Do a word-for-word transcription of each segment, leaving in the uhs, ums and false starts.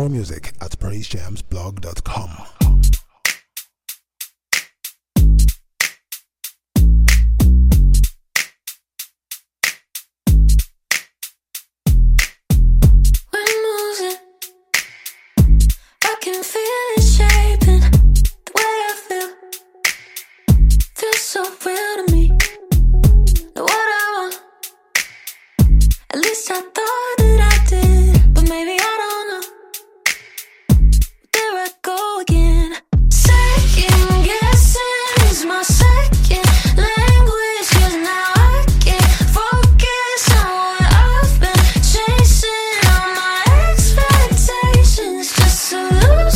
more music at praise jams blog dot com. Can feel it shaping the way I feel. Feels so real to me. Know what I want. At least I thought that I did, but maybe I don't know. There I go again. Second guessing is my second language, 'cause now I can't focus on what I've been chasing. All my expectations just to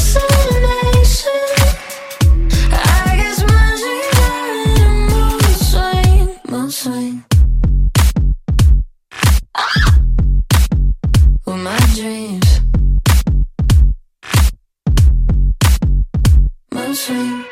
swing ah! With my dreams, mood swing.